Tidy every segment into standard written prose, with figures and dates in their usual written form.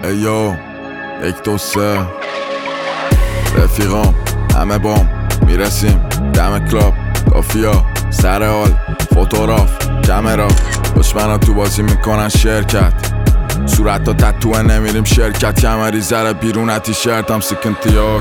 ایو 1 2 3 رفیقام همه بام میرسیم دم کلاب کافیا سر حال فوتوگراف کامرا دشمنا تو بازی میکنن شرکت صورت ها تتوه نمیریم شرکت کمری زره بیرون تیشرتم سکنتیاک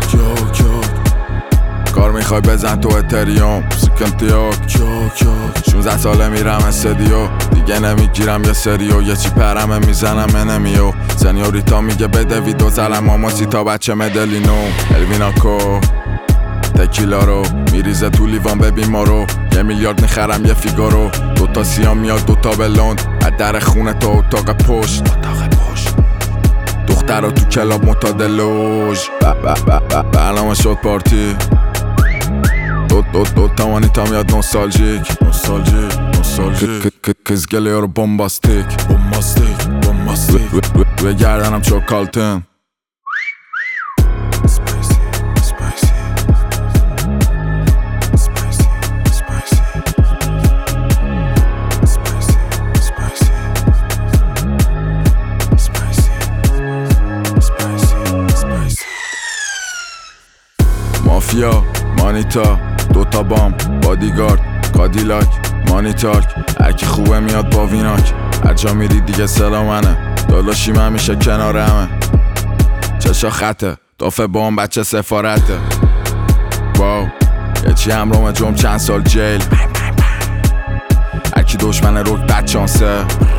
کار میخوای بزن تو اتریوم سکنتیاک 16 ساله میرم استدیو دیگه نمیگیرم یه سریو یه چی پرمه میزنم انمیو سنیوریتا میگه بده ویدو زلم ماماسی تا بچه مدلینو الویناکو تکیلا رو میریزه تو لیوان ببین ما رو 1 میلیارد میخرم یه فیگارو 2 تا سیام میاد 2 تا بلوند از در خونه تا اتاق پشت دختر رو تو کلاب متادلوژ برنامه شد پارتی دو تا مانیتا میاد نوستالژیک کز گله رو بومباستیک روی گردنم چوکالتن مافیا مانیتا 2 تا بام بادیگارد کادیلاک مانیتارک هرکی خوبه میاد با ویناک هر جا میری دیگه سلام منه داداشیم همیشه کنار همه چشا خطه دافه بام بچه سفارته واو یه چی همراه جم چند سال جیل هرکی دشمن روک بد شانسه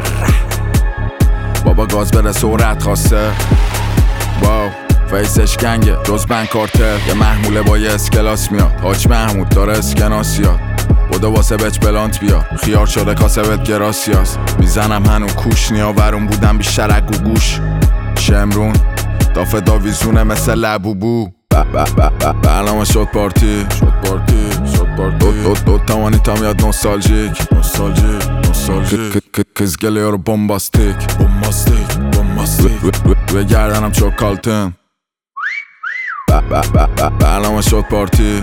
بابا گاز بره سرعت خواسته واو فیسش گنگه جز بند کارتر یه محموله با یه اسکلاس میاد حاج محمود داره اسکناسیاد بوده واسه بچ بلانت بیار خیار شده کاسه بهت گراسیاس میزنم هنو کوش نیاورون بودم بیشتر اگو گوش شمرون دافه داویزونه مثل لبوبو برنامه شد پارتی دو تا مانیتا میاد نوستالژیک کز گله رو بومباستیک روی گردنم چوکالتن برنامه شد پارتی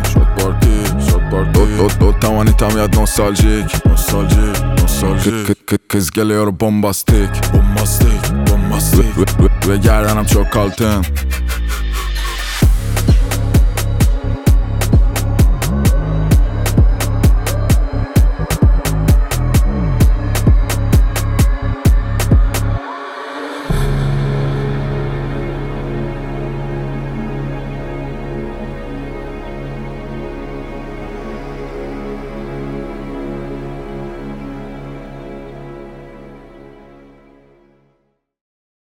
دو تا مانیتا میاد نوستالژیک کز گله رو بومباستیک روی گردنم چوکالتن